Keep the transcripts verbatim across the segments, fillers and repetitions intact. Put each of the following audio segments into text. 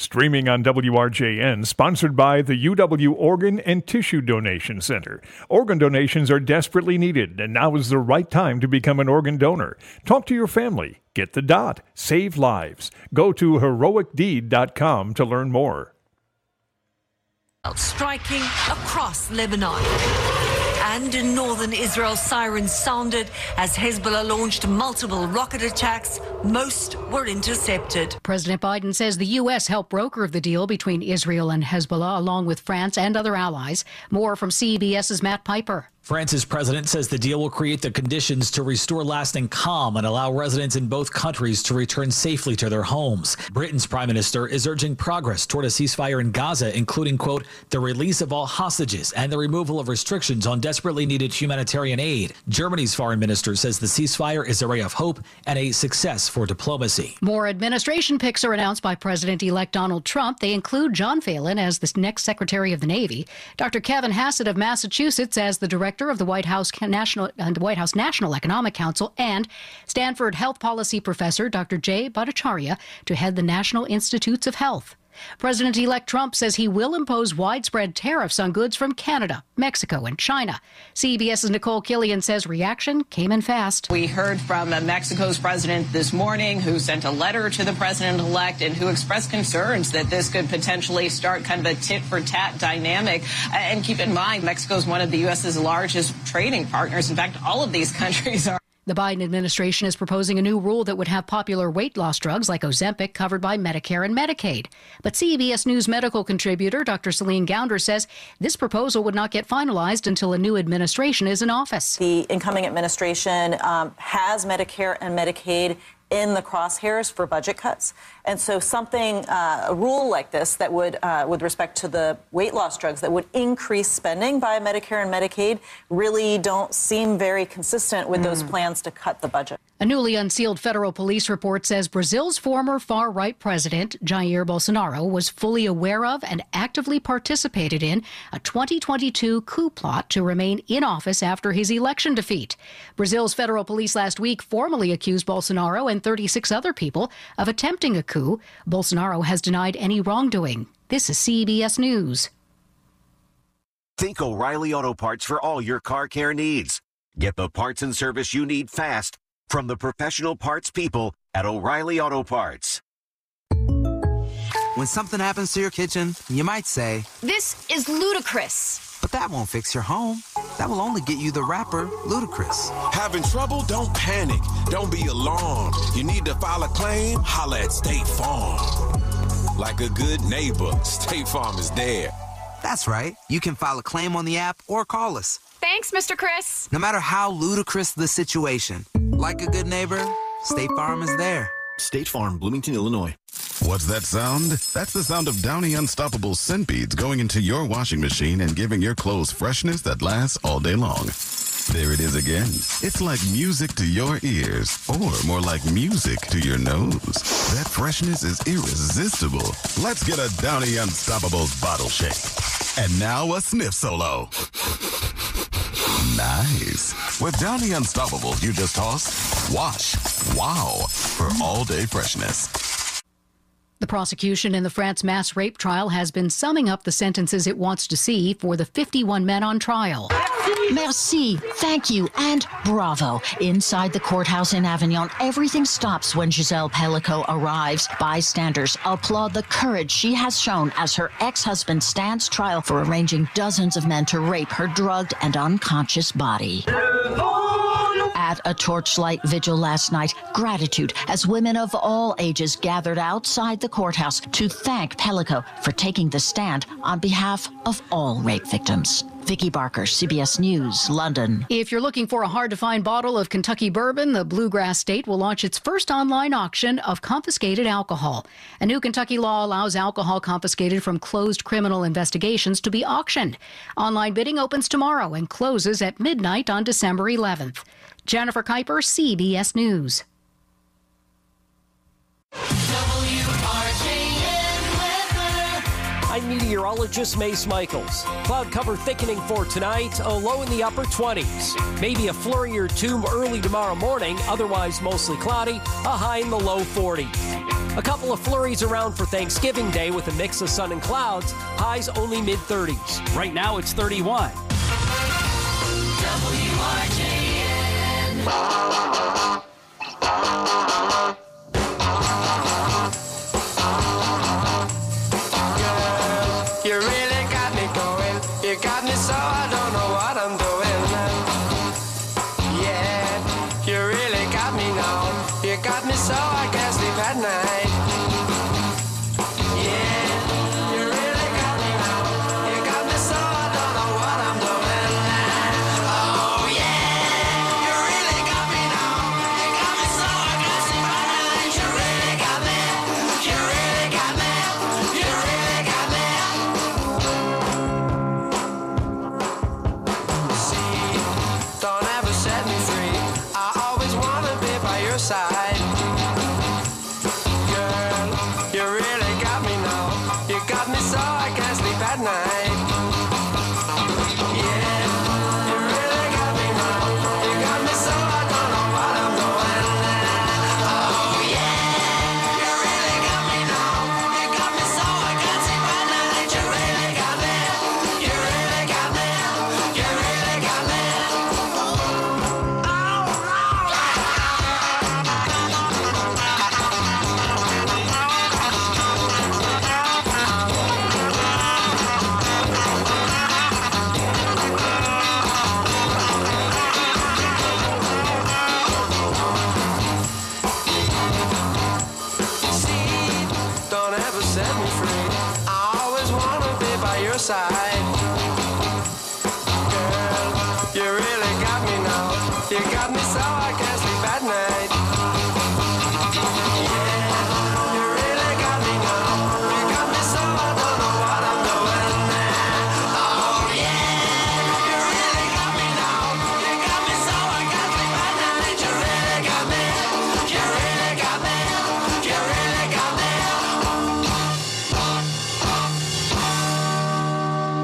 Streaming on W R J N, sponsored by the U W Organ and Tissue Donation Center. Organ donations are desperately needed, and now is the right time to become an organ donor. Talk to your family. Get the dot. Save lives. Go to heroic deed dot com to learn more. Striking across Lebanon. And in northern Israel, sirens sounded as Hezbollah launched multiple rocket attacks. Most were intercepted. President Biden says the U S helped broker the deal between Israel and Hezbollah, along with France and other allies. More from CBS's Matt Piper. France's president says the deal will create the conditions to restore lasting calm and allow residents in both countries to return safely to their homes. Britain's prime minister is urging progress toward a ceasefire in Gaza, including, quote, the release of all hostages and the removal of restrictions on desperately needed humanitarian aid. Germany's foreign minister says the ceasefire is a ray of hope and a success for diplomacy. More administration picks are announced by President-elect Donald Trump. They include John Phelan as the next Secretary of the Navy, Doctor Kevin Hassett of Massachusetts as the director of the White House National uh, the White House National Economic Council, and Stanford health policy professor Doctor Jay Bhattacharya to head the National Institutes of Health. President-elect Trump says he will impose widespread tariffs on goods from Canada, Mexico, and China. CBS's Nicole Killian says reaction came in fast. We heard from Mexico's president this morning, who sent a letter to the president-elect and who expressed concerns that this could potentially start kind of a tit-for-tat dynamic. And keep in mind, Mexico is one of the U S's largest trading partners. In fact, all of these countries are. The Biden administration is proposing a new rule that would have popular weight loss drugs like Ozempic covered by Medicare and Medicaid. But C B S News medical contributor Doctor Celine Gounder says this proposal would not get finalized until a new administration is in office. The incoming administration um, has Medicare and Medicaid in the crosshairs for budget cuts. And so something, uh, a rule like this that would, uh, with respect to the weight loss drugs, that would increase spending by Medicare and Medicaid really don't seem very consistent with mm. those plans to cut the budget. A newly unsealed federal police report says Brazil's former far-right president, Jair Bolsonaro, was fully aware of and actively participated in a twenty twenty-two coup plot to remain in office after his election defeat. Brazil's federal police last week formally accused Bolsonaro and thirty-six other people of attempting a coup. Bolsonaro has denied any wrongdoing. This is C B S News. Think O'Reilly Auto Parts for all your car care needs. Get the parts and service you need fast from the professional parts people at O'Reilly Auto Parts. When something happens to your kitchen, you might say, "This is ludicrous." But that won't fix your home. That will only get you the rapper, Ludacris. Having trouble? Don't panic. Don't be alarmed. You need to file a claim? Holla at State Farm. Like a good neighbor, State Farm is there. That's right. You can file a claim on the app or call us. Thanks, Mister Chris. No matter how ludicrous the situation, like a good neighbor, State Farm is there. State Farm, Bloomington, Illinois. What's that sound? That's the sound of Downy Unstoppable scent beads going into your washing machine and giving your clothes freshness that lasts all day long. There it is again. It's like music to your ears, or more like music to your nose. That freshness is irresistible. Let's get a Downy Unstoppables bottle shake. And now a sniff solo. Nice. With Downy Unstoppables, you just toss, wash, wow, for all-day freshness. The prosecution in the France mass rape trial has been summing up the sentences it wants to see for the fifty-one men on trial. Merci, thank you, and bravo. Inside the courthouse in Avignon, everything stops when Giselle Pellico arrives. Bystanders applaud the courage she has shown as her ex-husband stands trial for arranging dozens of men to rape her drugged and unconscious body. At a torchlight vigil last night, gratitude as women of all ages gathered outside the courthouse to thank Pellico for taking the stand on behalf of all rape victims. Vicky Barker, C B S News, London. If you're looking for a hard-to-find bottle of Kentucky bourbon, the Bluegrass State will launch its first online auction of confiscated alcohol. A new Kentucky law allows alcohol confiscated from closed criminal investigations to be auctioned. Online bidding opens tomorrow and closes at midnight on December eleventh. Jennifer Kuiper, C B S News. I'm meteorologist Mace Michaels. Cloud cover thickening for tonight, a low in the upper twenties. Maybe a flurry or two early tomorrow morning, otherwise mostly cloudy, a high in the low forties. A couple of flurries around for Thanksgiving Day with a mix of sun and clouds. Highs only mid thirties. Right now it's thirty-one. W R J N. You really got me going. You got me so I don't know what I'm doing. Yeah, you really got me now. You got me so I can't sleep at night. Yeah, you really got me now. You got me so I don't know what I'm doing. Oh yeah, you really got me now. You got me so I can't sleep at night. You really got me. You really got me. You really got me. Don't ever set me free. I always wanna be by your side. Girl, you really got me now. You got me so I can't sleep at night. Yeah, you really got me now. You got me so I don't know what I'm doing. Oh yeah, you really got me now. You got me so I can't sleep at night. You really got me. You really got me. You really got me. Don't ever set me free. I always wanna be by your side. Girl, you really got me now. You got me so I can't sleep at night. Yeah, you really got me now. You got me so I don't know what I'm doing. Oh yeah, you really got me now. You got me so I can't sleep at night. You really got me. You really got me. You really got me.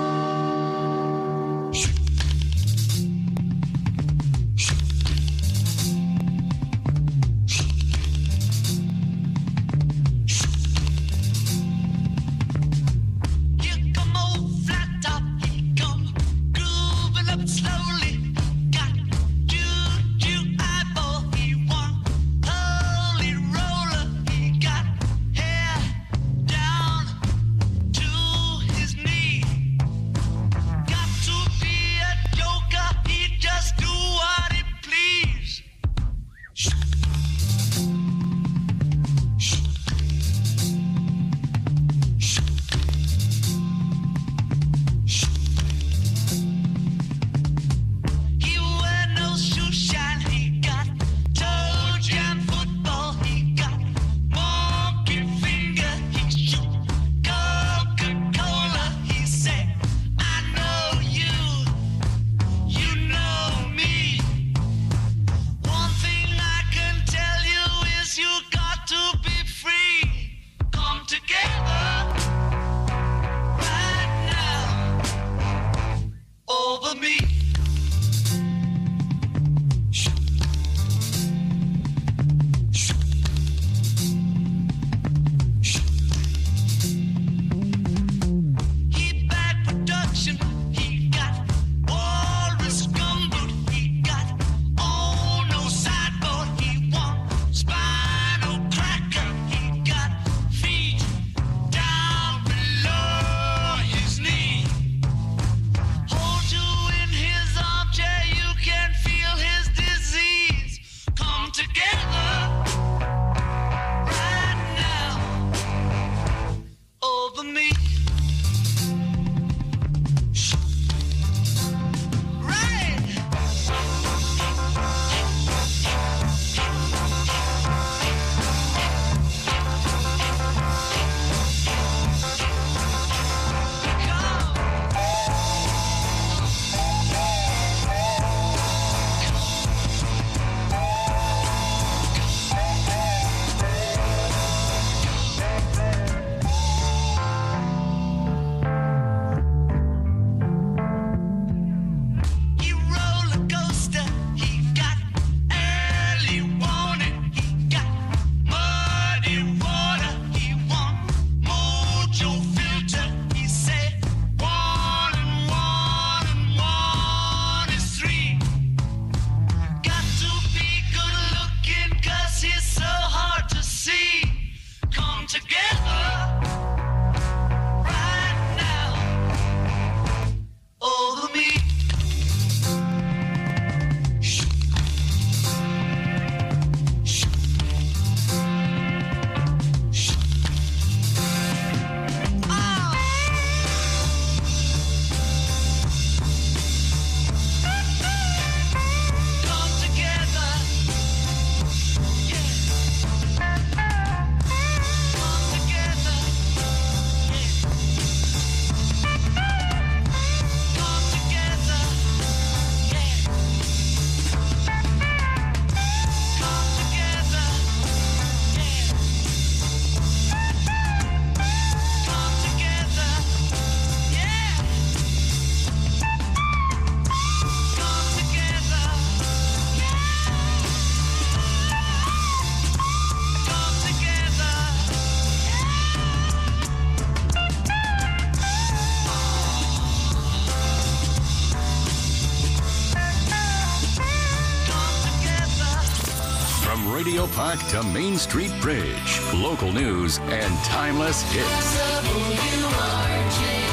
Park to Main Street Bridge. Local news and timeless hits. W R J N.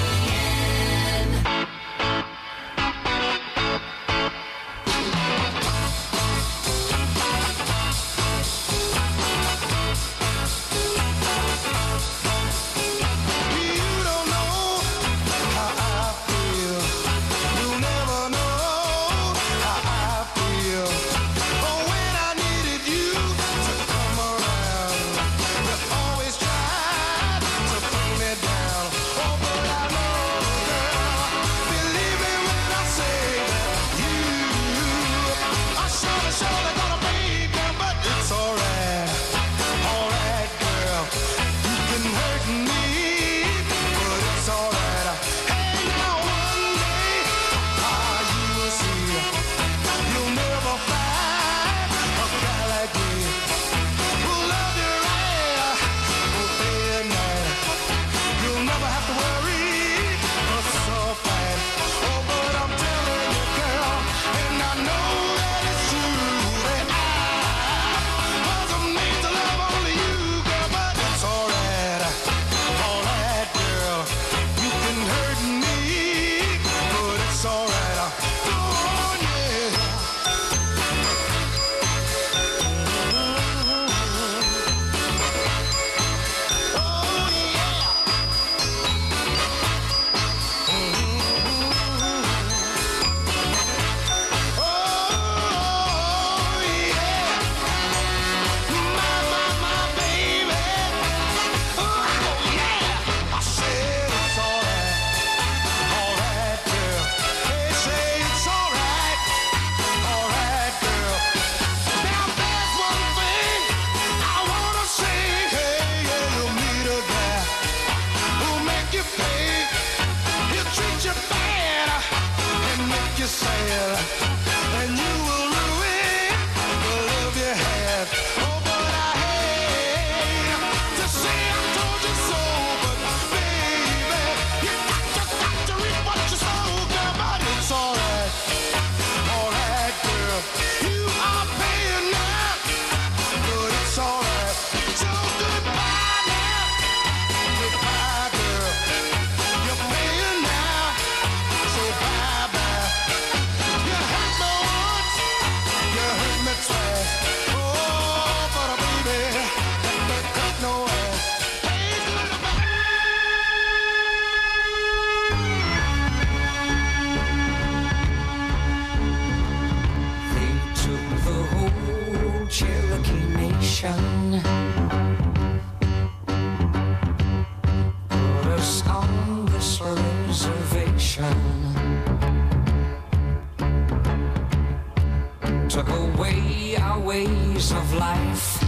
Took away our ways of life.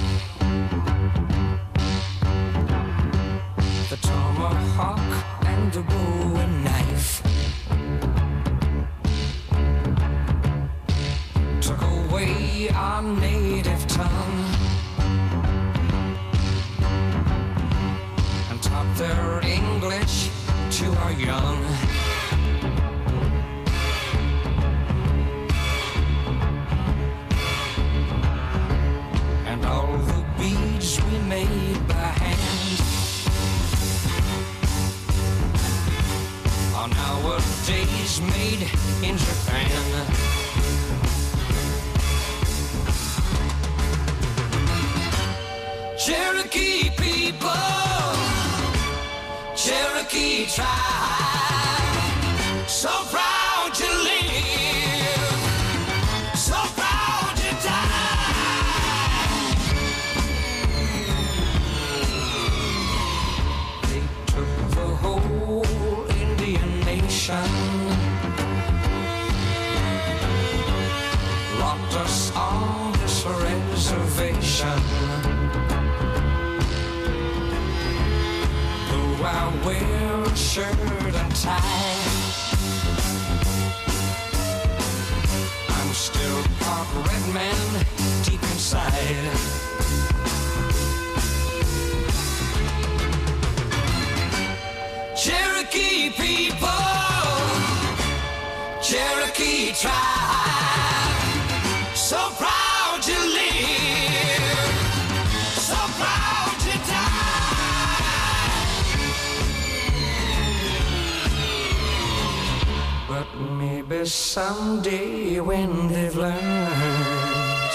The tomahawk and the bowie knife took away our native tongue and taught their English to our young. Beads we made by hand are nowadays made in Japan. Cherokee people, Cherokee tribe, so proud to live, so proud to die. Locked us on this reservation. Though I wear a shirt and tie, I'm still part red man deep inside. Cherokee people, Cherokee tribe, so proud to live, be someday when they've learned.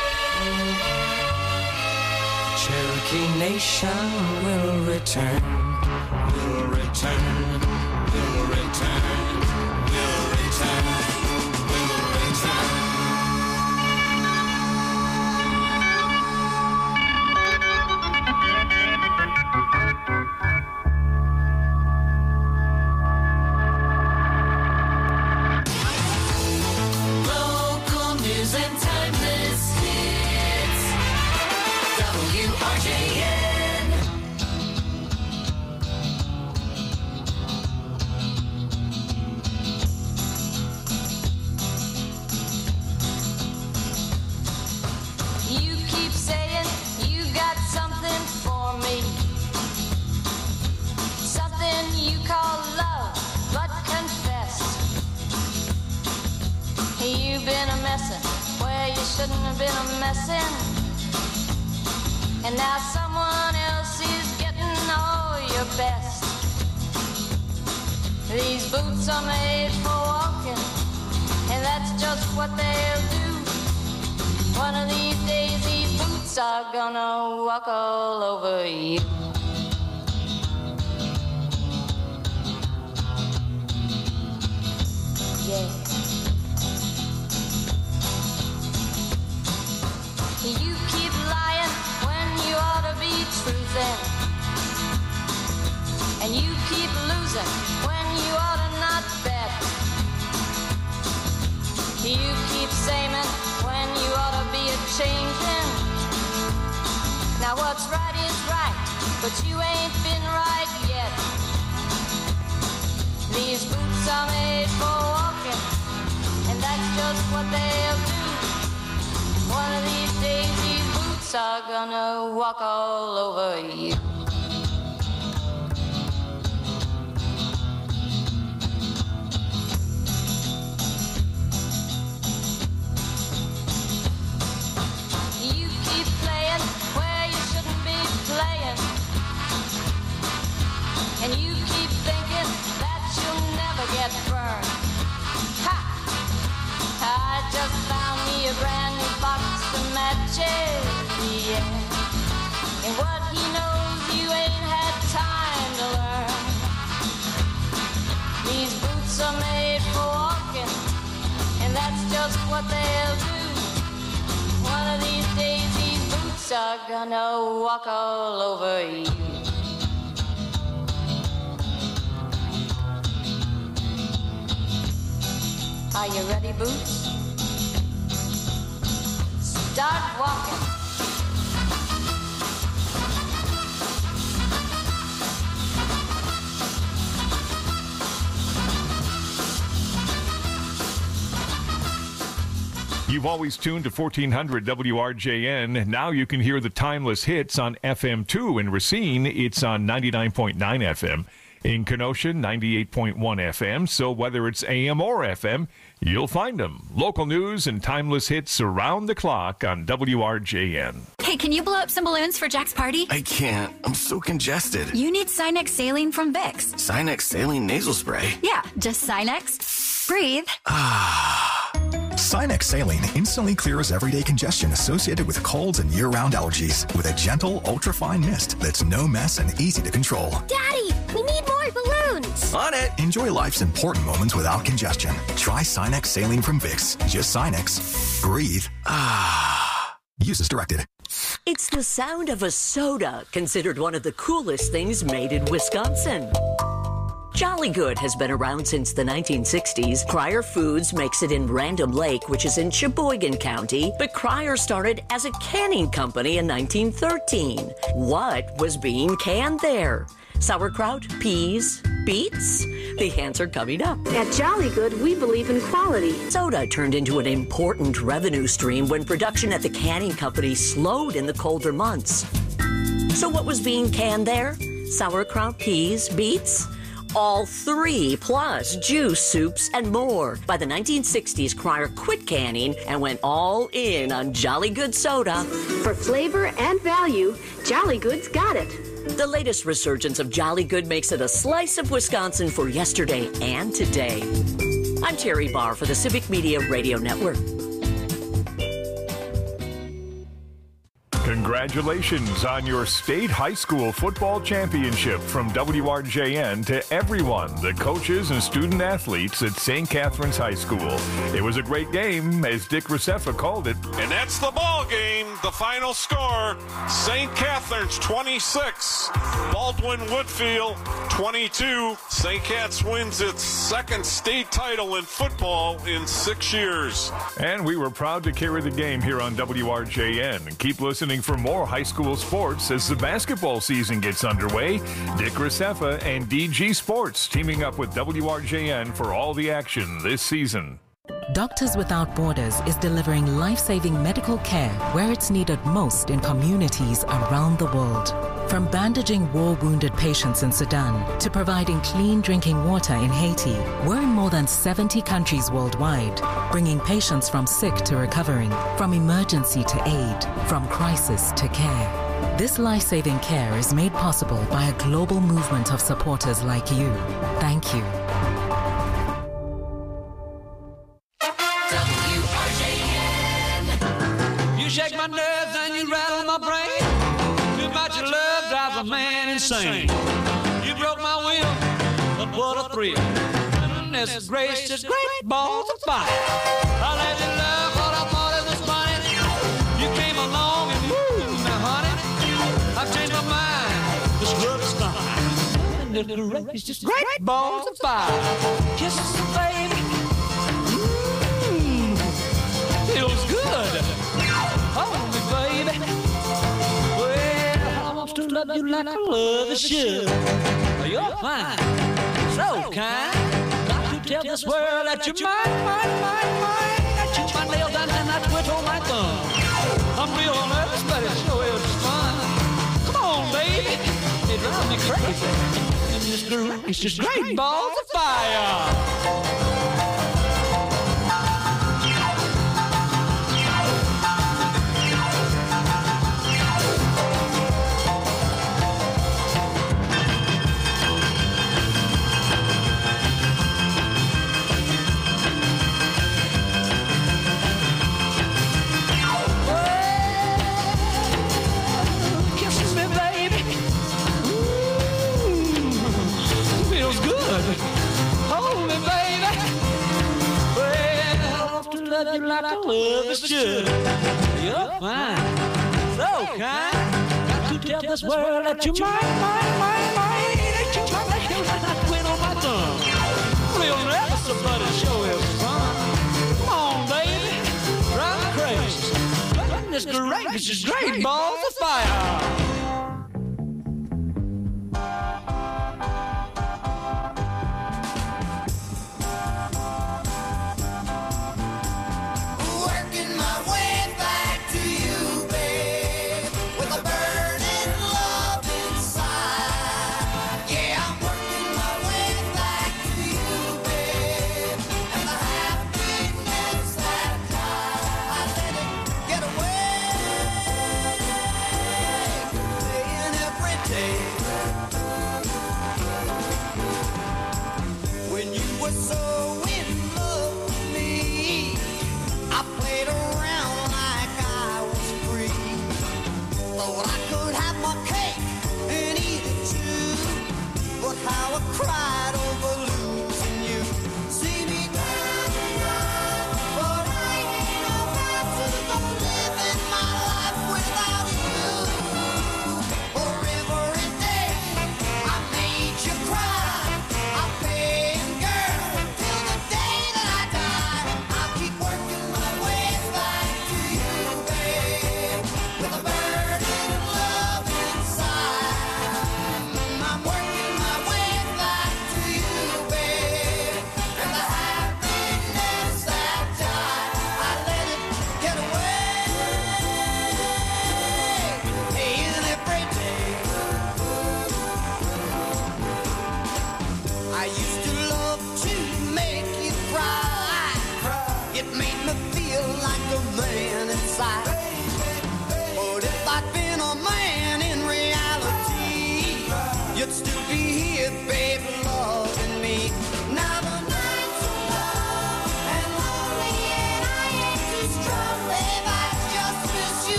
Cherokee Nation will return, will return, will return, will return, will return. Local news and timeless hits. W R J N. You keep saying you got something for me, something you call love, but confess you've been a messin' where you shouldn't have been a messin', and now someone else is getting all your best. These boots are made for walking, and that's just what they'll do. One of these days these boots are gonna walk all over you. Yeah. You keep lying when you ought to be truthing, and you keep losing when you ought to not bet. You keep saying when you ought to be a changing. Now what's right is right, but you ain't been right yet. These boots are made for walking, and that's just what they'll do. One of these days these boots are gonna walk all over you. You keep playing where you shouldn't be playing, and you keep thinking that you'll never get burned. Ha! I just found me a brand new box of matches, yeah. And what he knows you ain't had time to learn. These boots are made for walking, and that's just what they'll do. One of these days these boots are gonna walk all over you. Are you ready, Boots? Start walking. You've always tuned to fourteen hundred W R J N. Now you can hear the timeless hits on F M two. In Racine, it's on ninety-nine point nine F M. In Kenosha, ninety-eight point one F M. So whether it's A M or F M, you'll find them. Local news and timeless hits around the clock on W R J N. Hey, can you blow up some balloons for Jack's party? I can't. I'm so congested. You need Sinex Saline from Vicks. Sinex Saline Nasal Spray. Yeah, just Sinex. Breathe. Sinex Saline instantly clears everyday congestion associated with colds and year-round allergies with a gentle, ultra-fine mist that's no mess and easy to control. Daddy, we need more balloons. On it. Enjoy life's important moments without congestion. Try Sinex Saline from Vicks. Just Sinex. Breathe. Ah. Use as directed. It's the sound of a soda, considered one of the coolest things made in Wisconsin. Jolly Good has been around since the nineteen sixties. Cryer Foods makes it in Random Lake, which is in Sheboygan County, but Cryer started as a canning company in nineteen thirteen. What was being canned there? Sauerkraut? Peas? Beets? The answer coming up. At Jolly Good, we believe in quality. Soda turned into an important revenue stream when production at the canning company slowed in the colder months. So what was being canned there? Sauerkraut, peas, beets? All three, plus juice, soups, and more. By the nineteen sixties, Cryer quit canning and went all in on Jolly Good soda. For flavor and value, Jolly Good's got it. The latest resurgence of Jolly Good makes it a slice of Wisconsin for yesterday and today. I'm Terry Barr for the Civic Media Radio Network. Congratulations on your state high school football championship from W R J N to everyone, the coaches and student athletes at Saint Catherine's High School. It was a great game, as Dick Rosefa called it. And that's the ball game. The final score, Saint Catherine's twenty-six, Baldwin Woodfield twenty-two. Saint Cat's wins its second state title in football in six years. And we were proud to carry the game here on W R J N. Keep listening for more high school sports as the basketball season gets underway. Dick Rosefa and D G Sports teaming up with W R J N for all the action this season. Doctors Without Borders is delivering life-saving medical care where it's needed most in communities around the world. From bandaging war-wounded patients in Sudan to providing clean drinking water in Haiti, we're in more than seventy countries worldwide, bringing patients from sick to recovering, from emergency to aid, from crisis to care. This life-saving care is made possible by a global movement of supporters like you. Thank you. You shake my nerves and you rattle my brain. Too much love drives a man insane. You broke my will, but what a thrill. Goodness gracious, great balls of fire. I let you love what I thought it was funny. You came along and moved me, honey. I've changed my mind, this love is fine. Goodness gracious, great balls of fire. Kisses, baby. Mmm, feels good. Hold me, baby. Well, I want to love you like I love a should. You're fine, so kind. Got to tell this world that you're mine, mine, mine, mine. I chew my nails down and I twiddle my thumb. I'm real nervous, but it sure is fun. Come on, baby, it drives me crazy. And this groove is just great balls of fire. Hold me, baby. Well, I want to love you like I love a should. You're fine, so kind. Got to tell this world that you're mine, mine, mine, mine. Ain't you trying to hear when I quit on my thumb? Real nervous, but it sure is fun. Come on, baby, drive me crazy. Goodness gracious, great balls of fire.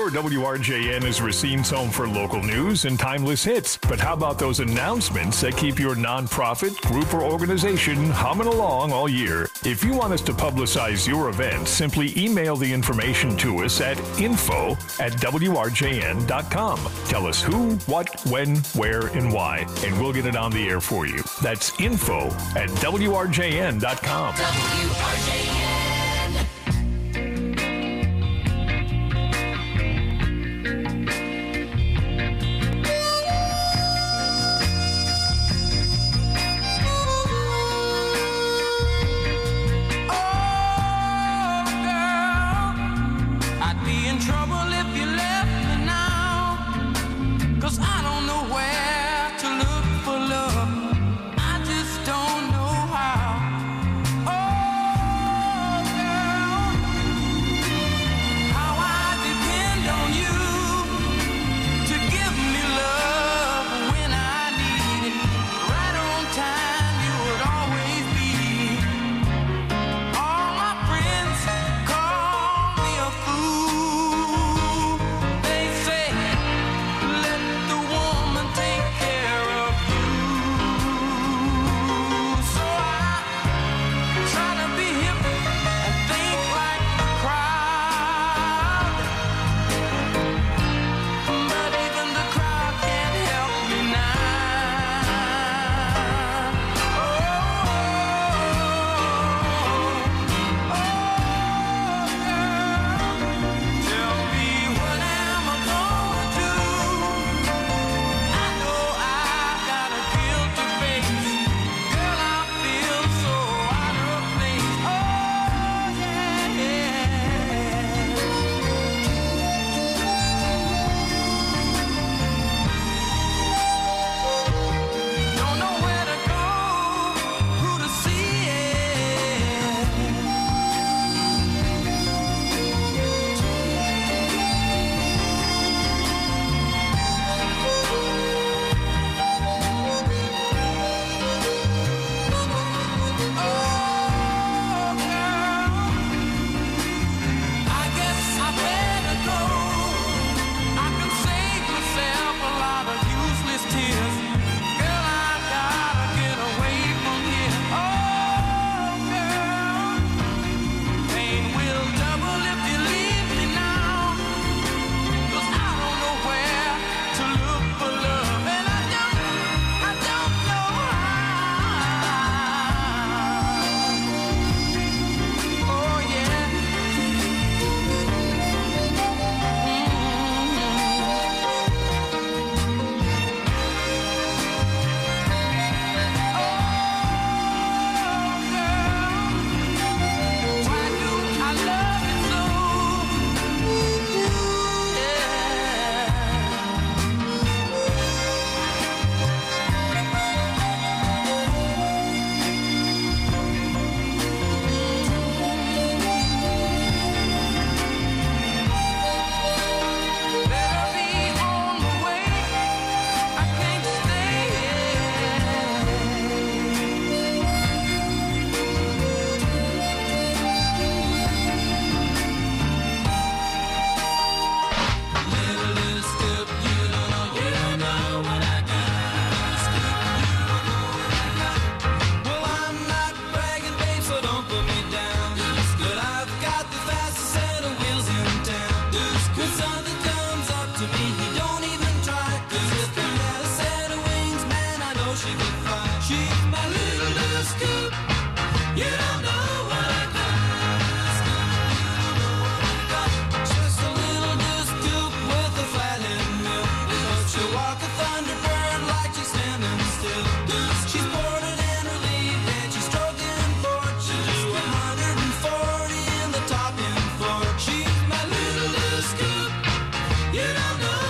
Sure, W R J N is Racine's home for local news and timeless hits. But how about those announcements that keep your nonprofit, group, or organization humming along all year? If you want us to publicize your event, simply email the information to us at info at W R J N dot com. Tell us who, what, when, where, and why, and we'll get it on the air for you. That's info at W R J N dot com. W R J N.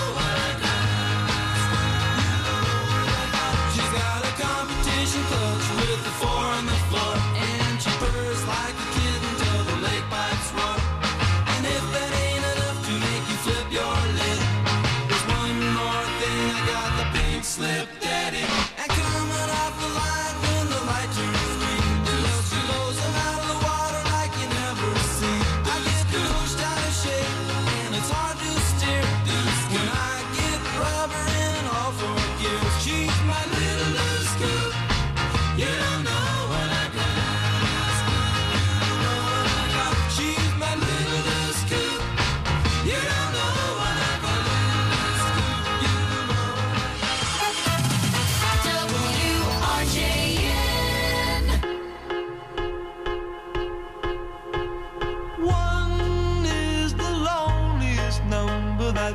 She's got a competition club.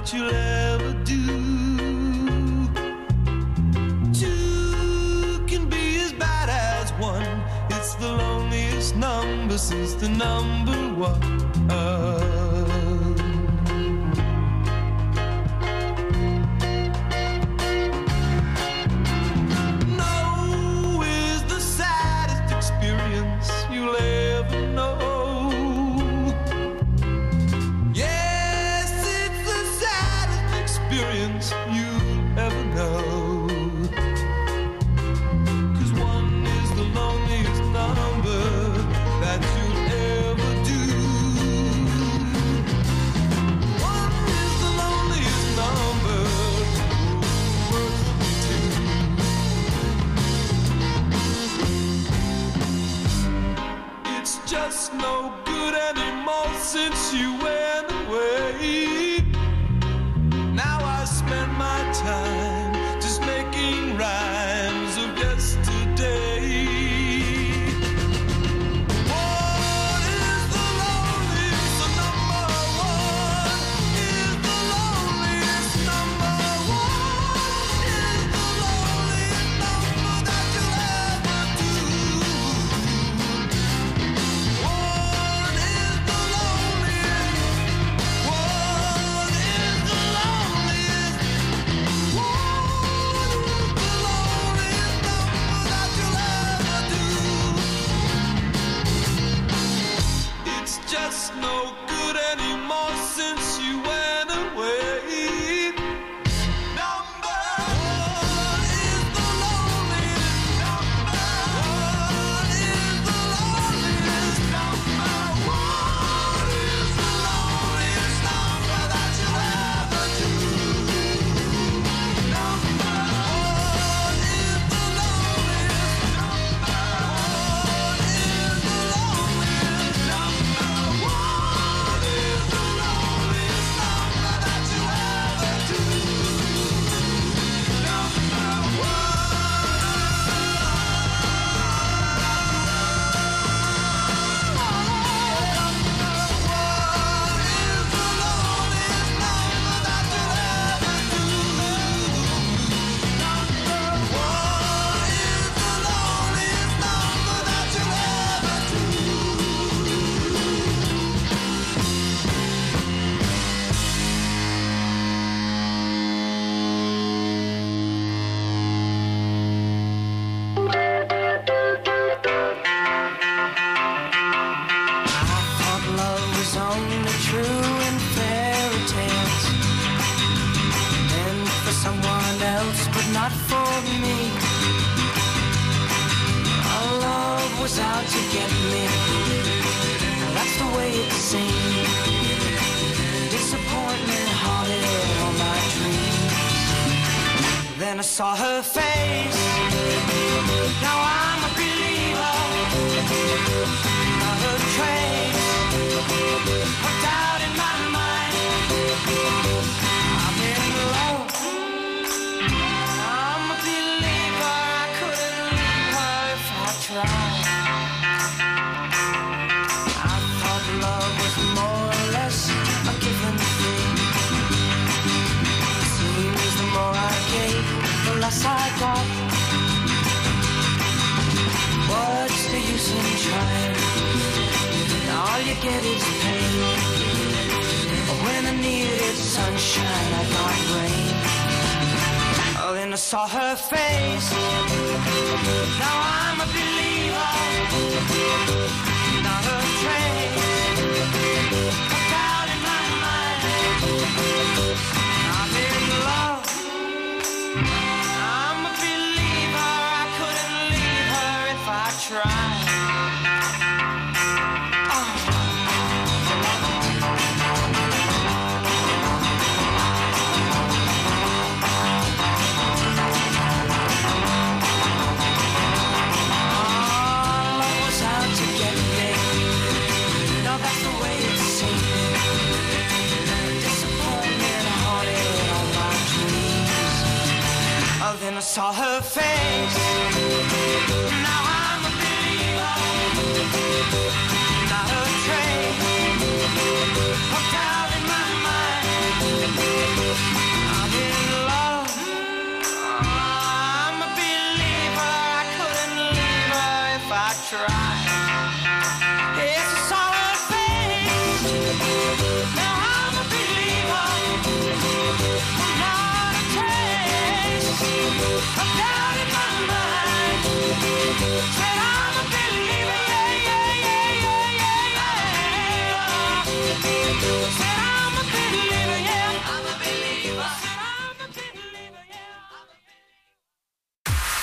that you'll ever do. Two can be as bad as one. It's the loneliest number since the number one. No is the saddest experience you'll ever know. Yes, it's the saddest experience you'll ever know. 'Cause one is the loneliest number that you'll ever do. One is the loneliest number, worse than two. It's just no good anymore since you went away. Now I spend my time just making rhymes of yesterday. One is the loneliest number, one is the loneliest number, one is the loneliest number that you'll ever do. One is the loneliest, one is the loneliest, one is the loneliest number that you'll ever do. It's just no good anymore since you went away. Number one is the loneliest number. One is the loneliest number. One is the loneliest number that you'll ever do. Number one is the loneliest number. One is the loneliest number. One is the loneliest number that you'll ever do. Number one. Thought love was only true in fairy tales, meant for someone else, but not for me. Our love was out to get me. That's the way it seemed. Disappointment haunted all my dreams. Then I saw her face. Now I'm a believer. Not a trace of doubt in my mind. I'm in love. I'm a believer. I couldn't leave her if I tried. I thought love was more or less a given thing. Seems the more I gave, the less I got. What's the use in trying? All you get is pain. When I needed sunshine, I got rain. Oh, then I saw her face. Now I'm a believer. Not a trace of doubt in my mind. I'm in love. I'm a believer. I couldn't leave her if I tried. Love was out to get me. No, that's the way it seemed. Disappointment haunted all my dreams. Oh, then I saw her face. Now I'm a believer. Not a trace of doubt in my mind.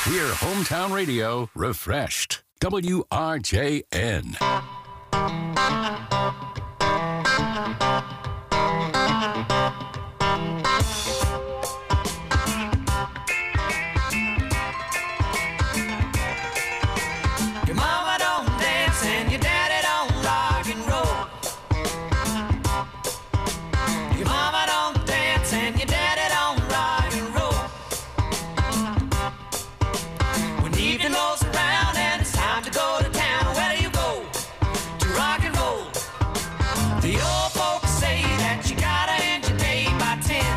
Hear hometown radio refreshed. W R J N. Your mama don't dance and your daddy don't rock and roll. Your mama don't dance and your daddy don't rock and roll. When evening rolls around and it's time to go to town, where do you go? To rock and roll. The old folks say that you gotta end your day by ten.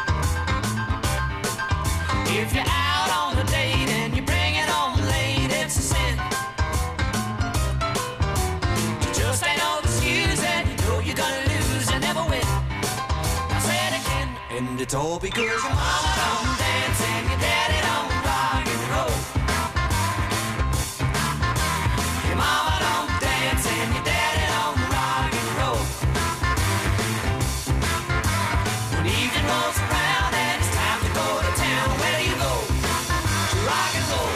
If you're out on a date and you bring it home late, it's a sin. You just ain't no excuse and you know you're gonna lose and never win. I say it again, and it's all because your mama don't dance and your daddy don't rock and roll. Your mama don't dance and your daddy don't rock and roll. When evening rolls around and it's time to go to town, where do you go? To rock and roll.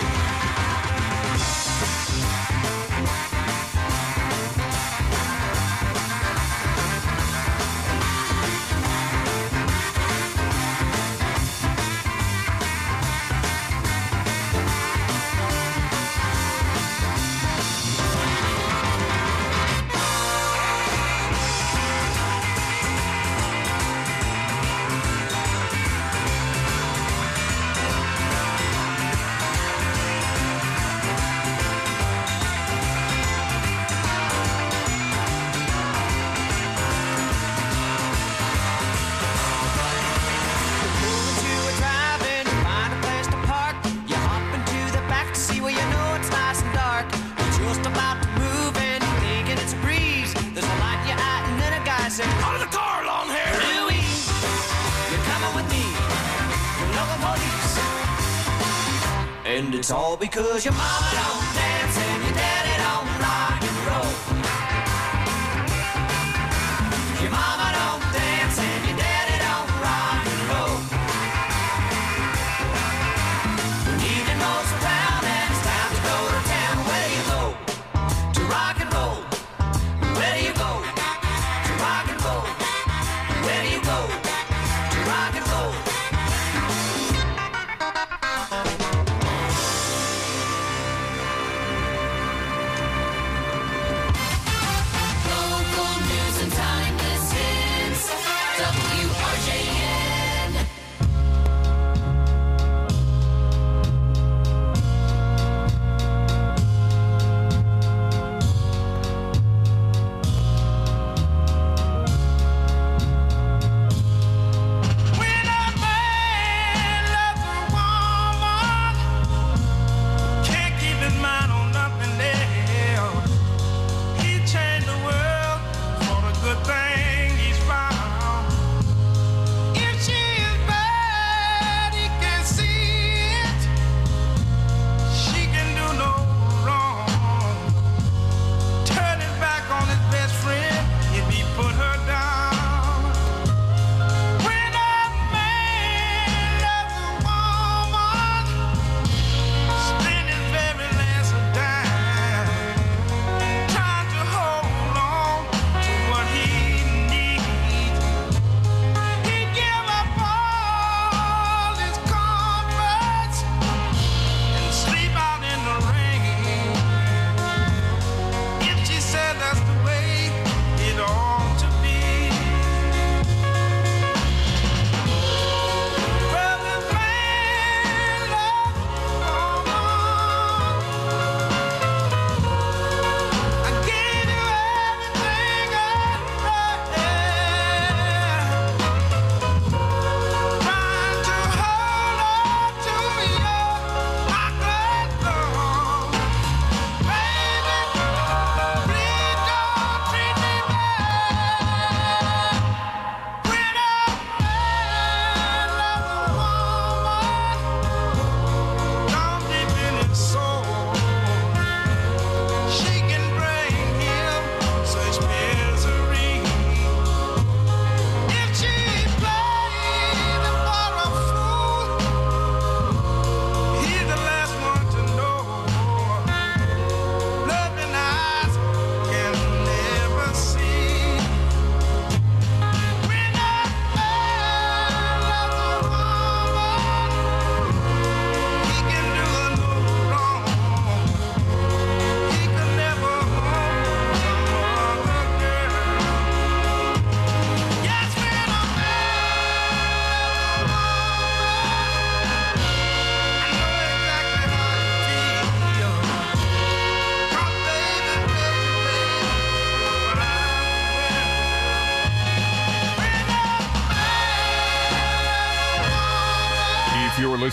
And it's all because your mama don't dance and your daddy don't rock and roll. Your mama don't dance and your daddy don't rock and roll. When evening rolls around and it's time to go to town, where do you go? To rock and roll. Where do you go? To rock and roll. Where do you go? To rock and roll.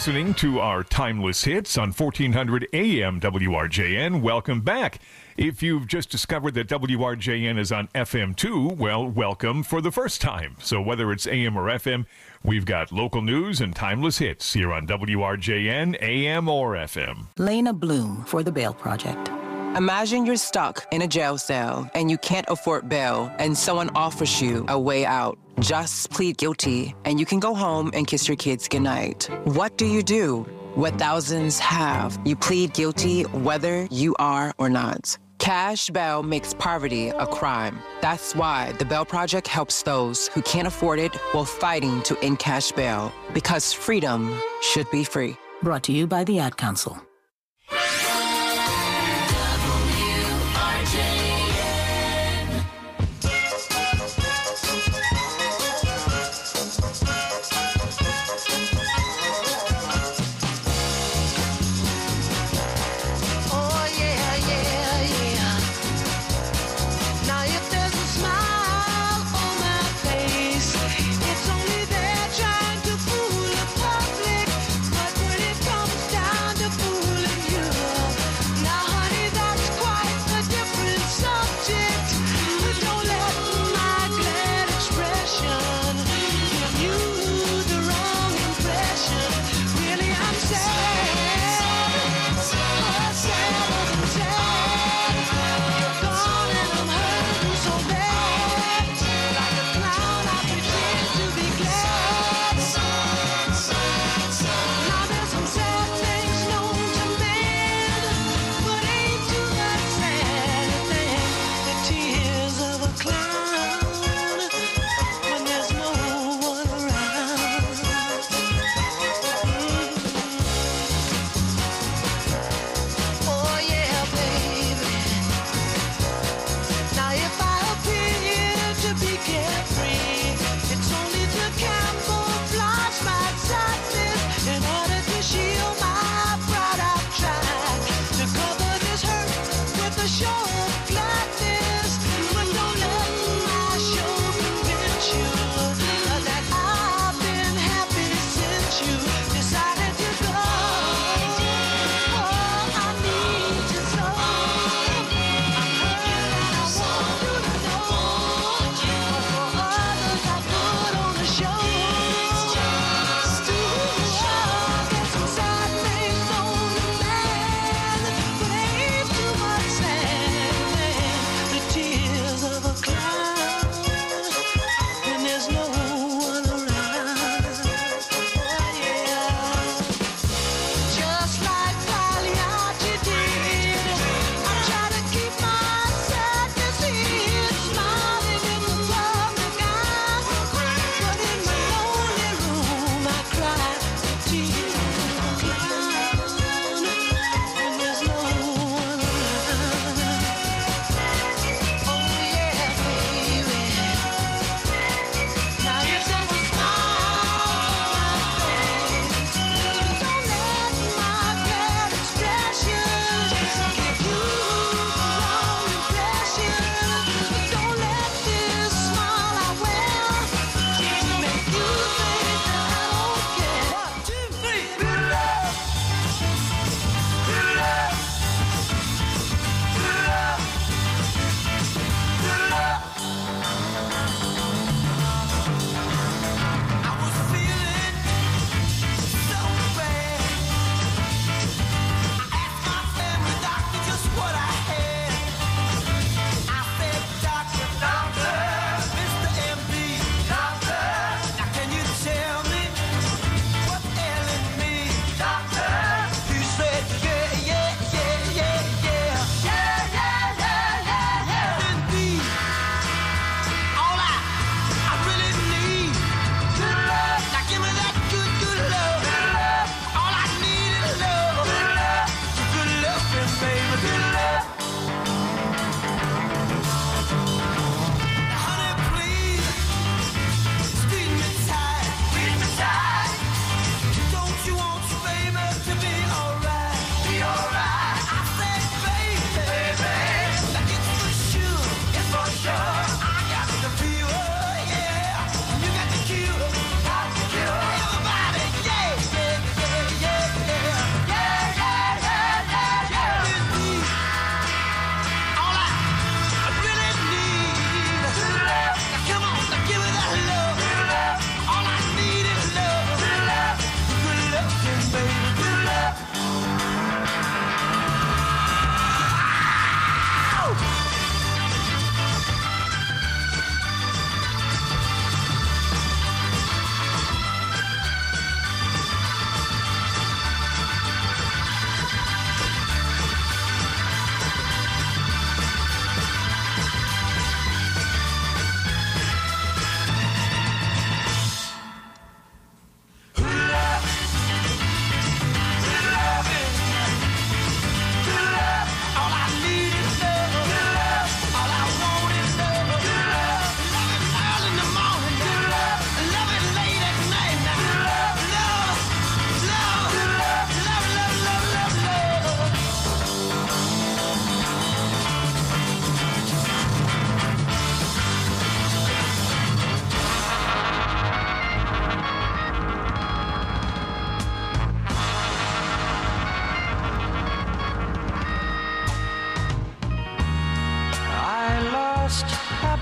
listening to our Timeless Hits on fourteen hundred A M W R J N. Welcome back. If you've just discovered that W R J N is on F M too, well, welcome for the first time. So whether it's A M or F M, we've got local news and timeless hits here on W R J N, A M or F M. Lena Bloom for the Bail Project. Imagine you're stuck in a jail cell and you can't afford bail and someone offers you a way out. Just plead guilty and you can go home and kiss your kids goodnight. What do you do? What thousands have. You plead guilty whether you are or not. Cash bail makes poverty a crime. That's why the Bail Project helps those who can't afford it while fighting to end cash bail. Because freedom should be free. Brought to you by the Ad Council. Trying to fool the public, but when it comes down to fool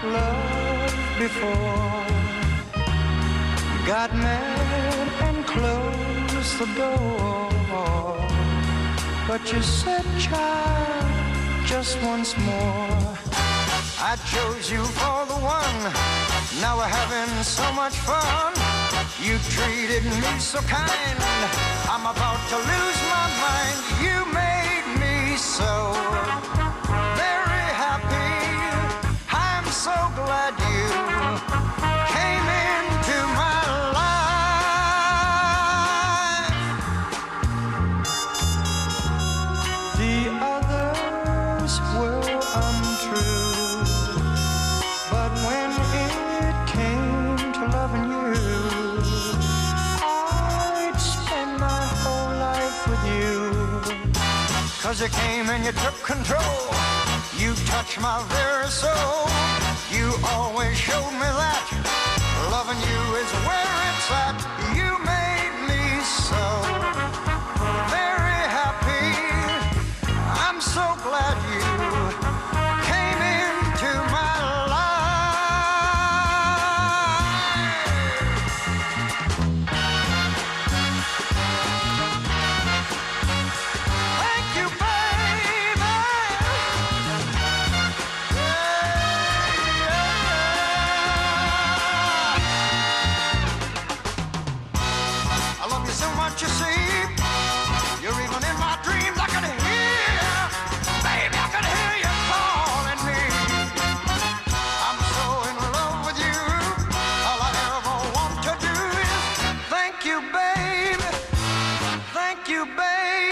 loved before. Got mad and closed the door. But you said, child, just once more. I chose you for the one. Now we're having so much fun. You treated me so kind. I'm about to lose my mind. You made me so very happy. I'm so glad you came into my life. The others were untrue, but when it came to loving you, I'd spend my whole life with you. 'Cause you came and you took control. You touched my very soul. You always showed me that loving you is where it's at. You made me so very happy. I'm so glad you came into my life. Thank you, baby. I love you so much, you see. You're even in my dreams. I can hear, baby, I can hear you calling me. I'm so in love with you. All I ever want to do is thank you, baby. Thank you, baby.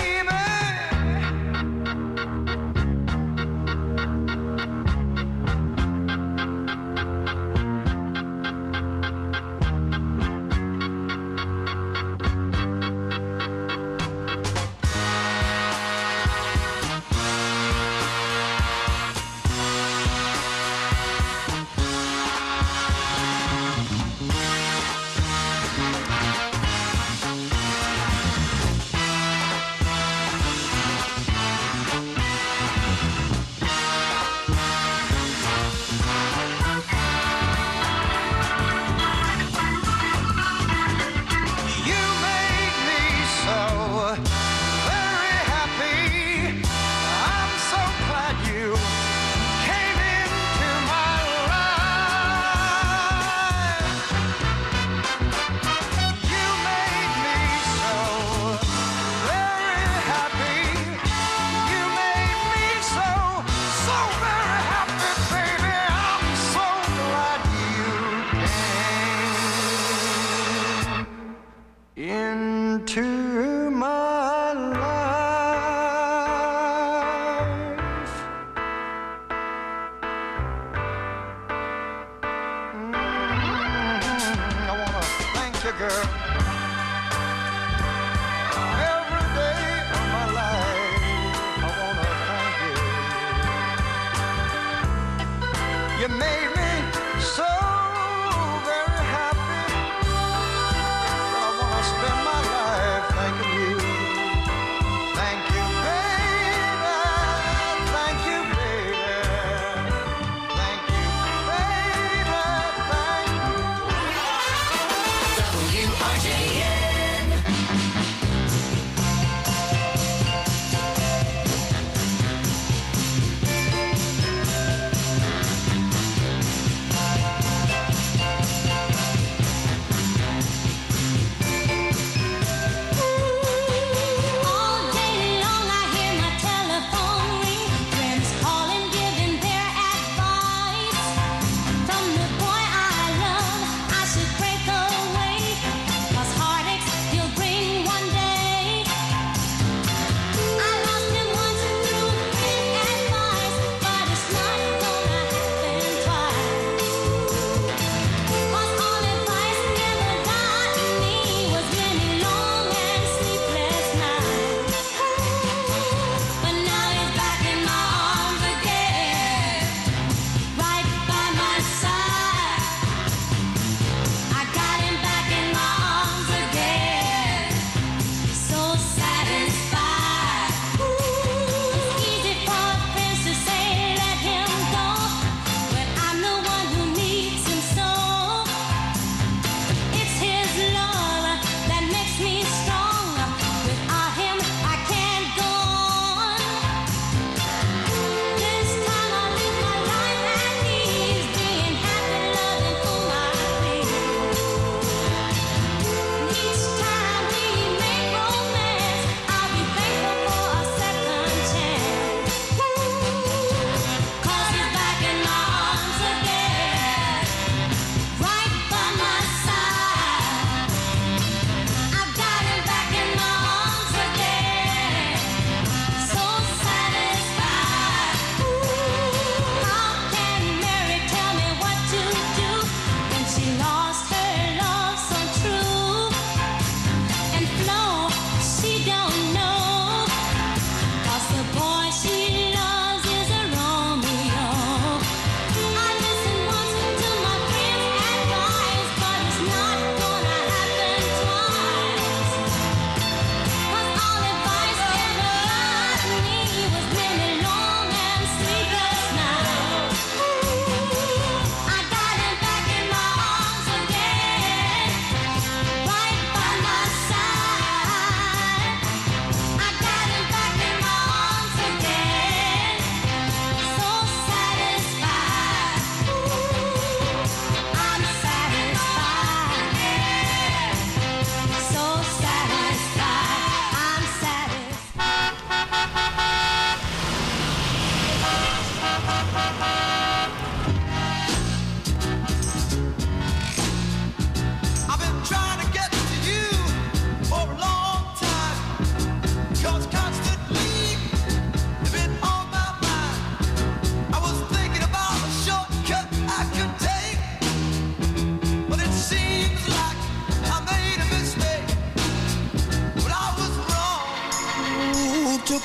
You made me so very happy. I'm so glad you came into my life. You made me so very happy. You made me so, so very happy, baby. I'm so glad you came into my life. Mm, I wanna thank you, girl. Every day of my life, I wanna thank you. You made me so very happy. I wanna spend my life thanking you. Thank you, baby. Thank you, baby. Thank you, baby. Thank you. W R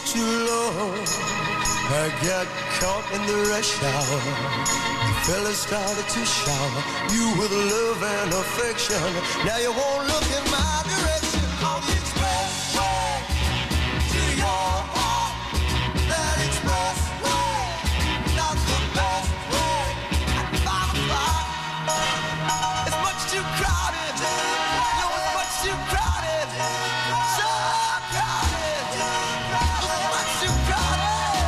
too long. I got caught in the rush hour. The fella started to shower you with love and affection. Now you won't look in my direction on the expressway to your heart. That expressway, not the best way. At five o'clock, it's much too crowded. No, it's much too crowded. So crowded. It's much too crowded.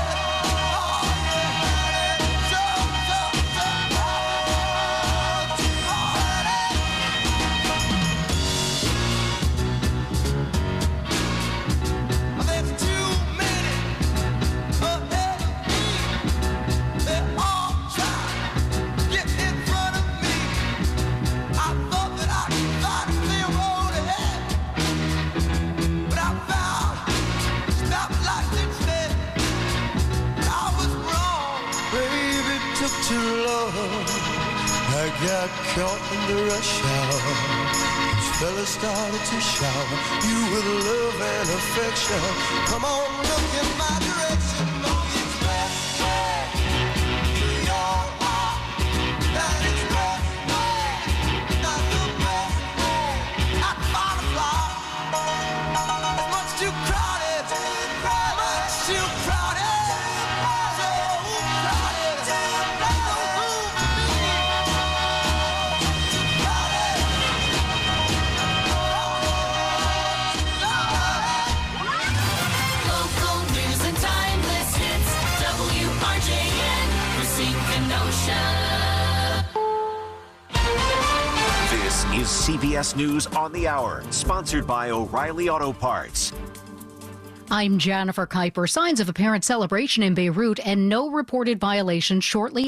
Too long, I got caught in the rush hour. This fella started to shower you with love and affection. Come on, look in my direction. On the expressway to your heart. That expressway, not the best way. At five o'clock, it's much too crowded. Much too crowded. This is C B S News on the Hour, sponsored by O'Reilly Auto Parts. I'm Jennifer Kuiper. Signs of apparent celebration in Beirut and no reported violations shortly